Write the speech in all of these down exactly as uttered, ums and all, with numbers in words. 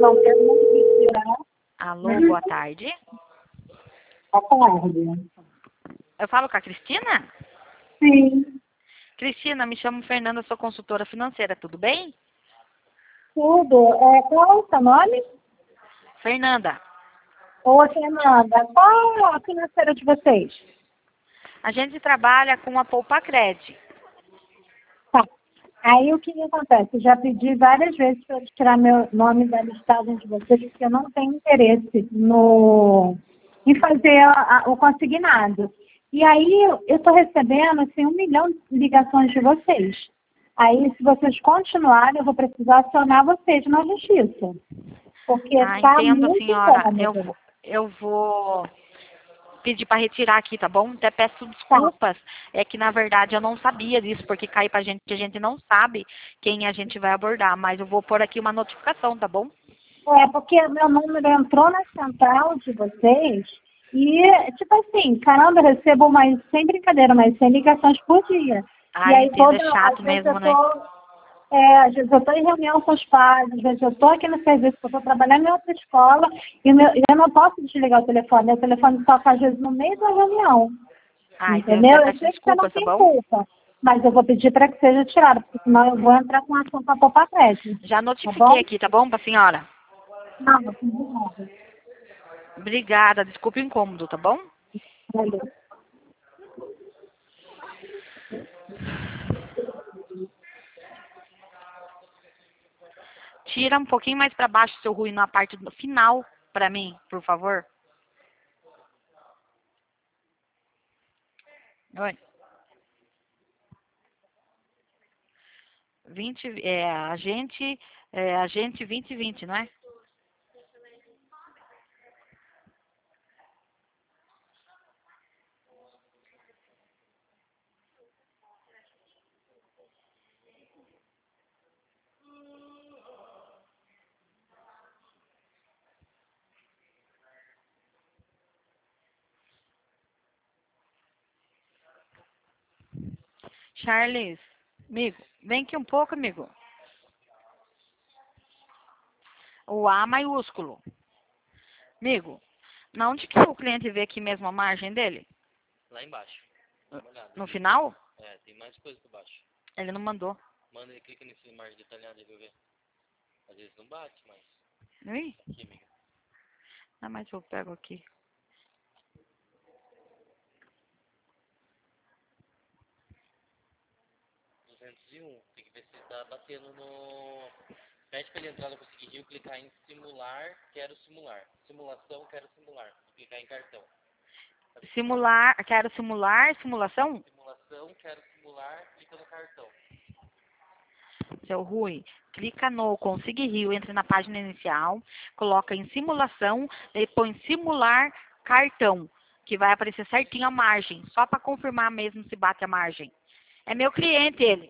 não quero não retirar. Alô, boa tarde. Boa tarde. Eu falo com a Cristina? Sim, Cristina, me chamo Fernanda, sou consultora financeira, tudo bem? tudo. É, qual é o seu nome? Fernanda, Ô, Fernanda, qual é a financeira de vocês? a gente trabalha com a Poupa Cred. Tá. Aí o que que acontece? Eu já pedi várias vezes para tirar meu nome da listagem de vocês, porque eu não tenho interesse no, em fazer a- a- o consignado. E aí eu estou recebendo assim, um milhão de ligações de vocês. Aí, se vocês continuarem, eu vou precisar acionar vocês na justiça. Porque Ah, está entendo, muito senhora. Eu, incômodo. vou- eu vou pedir para retirar aqui, tá bom? Até peço Tá. desculpas. É que, na verdade, eu não sabia disso, porque cai pra gente que a gente não sabe quem a gente vai abordar. Mas eu vou pôr aqui uma notificação, tá bom? É, porque meu número entrou na central de vocês e, tipo assim, caramba, eu recebo mais, sem brincadeira, mais cem ligações por dia. E Ah, aí entendo, é toda, às chato vezes eu mesmo, né? tô, é, às vezes eu tô em reunião com os pais, às vezes eu tô aqui no serviço, eu tô trabalhando em outra escola e meu- e eu não posso desligar o telefone, o telefone toca às vezes no meio da reunião, Ah, entendo, entendeu? até Eu peço sei que você não desculpas, tá tem bom? culpa, mas eu vou pedir para que seja tirado, porque senão eu vou entrar com ação para Poupa Crédito, Já tá bom? notifiquei aqui, tá bom, pra senhora? Não, não tem nada. Obrigada, desculpe o incômodo, tá bom? Valeu. Tira um pouquinho mais pra baixo seu ruído na parte do final pra mim, por favor. Oi. vinte, é, a gente, é, a gente vinte e vinte, não é? Charles, amigo, vem aqui um pouco, amigo. O A maiúsculo. Amigo, na onde que o cliente vê aqui mesmo a margem dele? Lá embaixo. Dá uma olhada. No final? É, tem mais coisa por baixo. Ele não mandou. Manda ele, clica nesse margem detalhado aí pra eu ver. Às vezes não bate, mas. Ui, Aqui, amiga. ah, mas eu pego aqui. duzentos e um. Tem que ver se tá batendo no. Pede pra ele entrar no Conseguir Rio, clicar em simular, quero simular. Simulação, quero simular. Clicar em cartão. Simular, quero simular, simulação? Simulação, quero simular, clica no cartão. Seu Rui, clica no Consigue Rio, entra na página inicial, coloca em simulação, e põe simular cartão, que vai aparecer certinho a margem, só para confirmar mesmo se bate a margem. É meu cliente ele.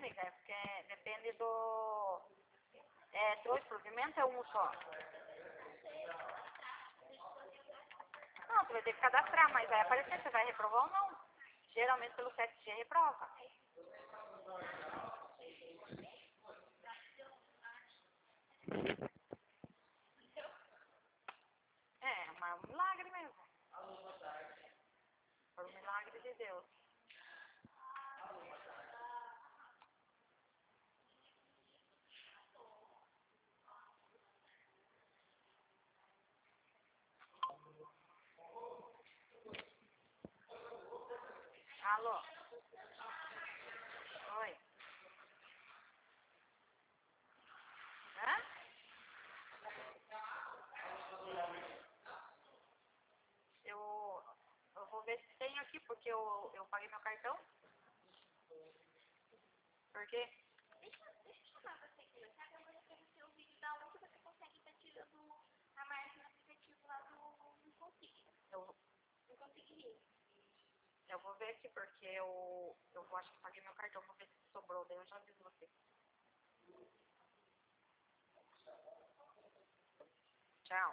amiga? É porque depende do... É dois provimentos ou é um só? Não, você vai ter que cadastrar, mas vai aparecer se vai reprovar ou não. Geralmente pelo sete G reprova. É, mas um milagre mesmo. Foi um milagre de Deus. Alô? Oi? Hã? Eu, eu vou ver se tem aqui, porque eu, eu paguei meu cartão. Por quê? Eu, eu vou ver aqui, porque eu, eu acho que paguei meu cartão. Vou ver se sobrou, daí eu já aviso você. Tchau.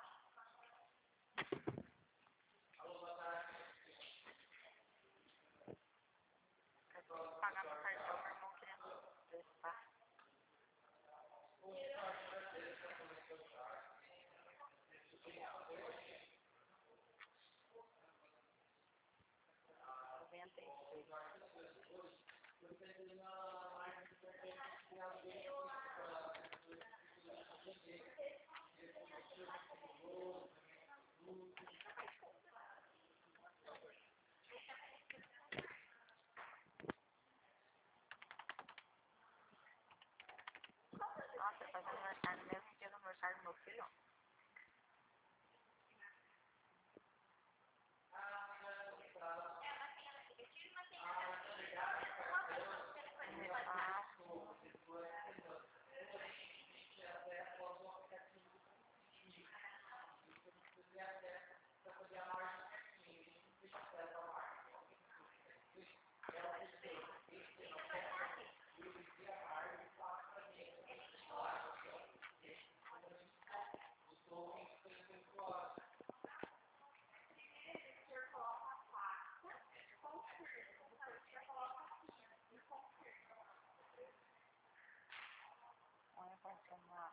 Eu tenho que pagar meu cartão, meu irmão querendo testar. noventa e seis. Nossa, faz aniversário no mesmo dia do aniversário do meu filho. Ah, olha pra cima.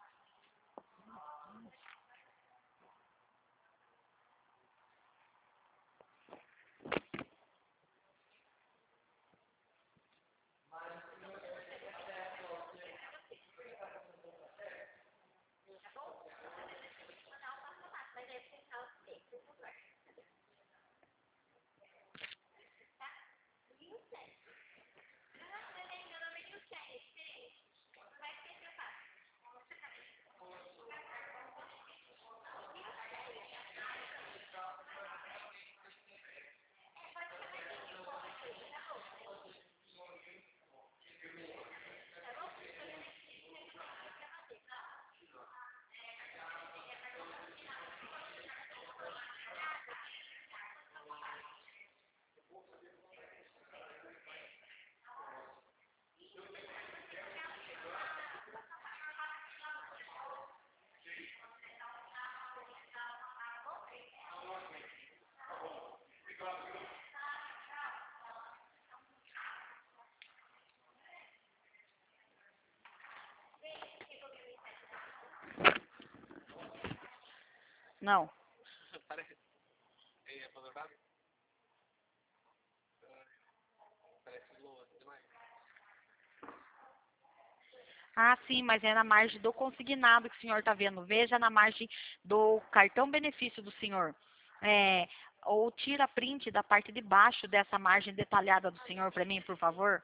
Não. Parece. É aposentado? Parece boa demais. Ah, sim, mas é na margem do consignado que o senhor está vendo. Veja na margem do cartão benefício do senhor. É, ou tira print da parte de baixo dessa margem detalhada do senhor para mim, por favor.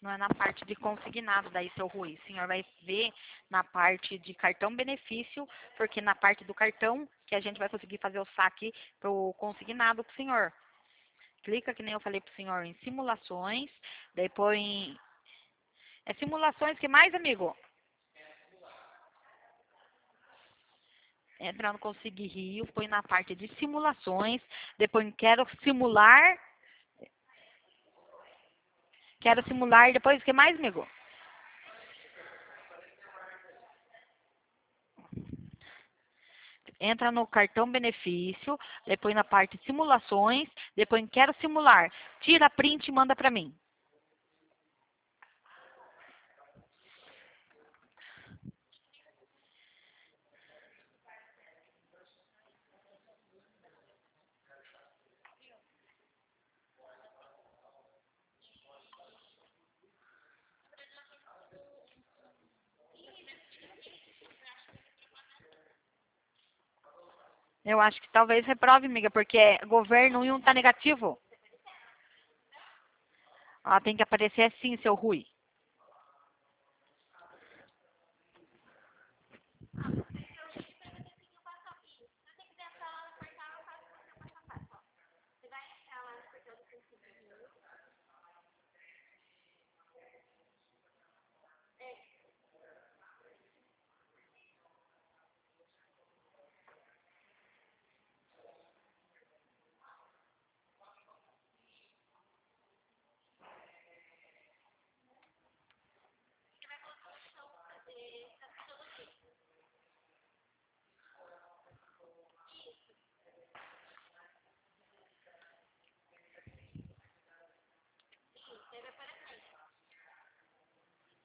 Não é na parte de consignado, daí, seu Rui. O senhor vai ver na parte de cartão benefício, porque na parte do cartão que a gente vai conseguir fazer o saque pro consignado pro senhor. Clica, que nem eu falei pro senhor, em simulações, daí põe... É simulações, que mais, amigo? Entra no Conseguir Rio, põe na parte de simulações, depois quero simular... Quero simular, depois o que mais, amigo? Entra no cartão benefício, depois na parte de simulações, depois quero simular. Tira print e manda para mim. Eu acho que talvez reprove, amiga, porque governo um tá negativo. Ah, tem que aparecer assim, seu Rui.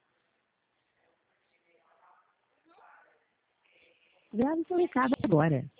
Grave seu recado agora.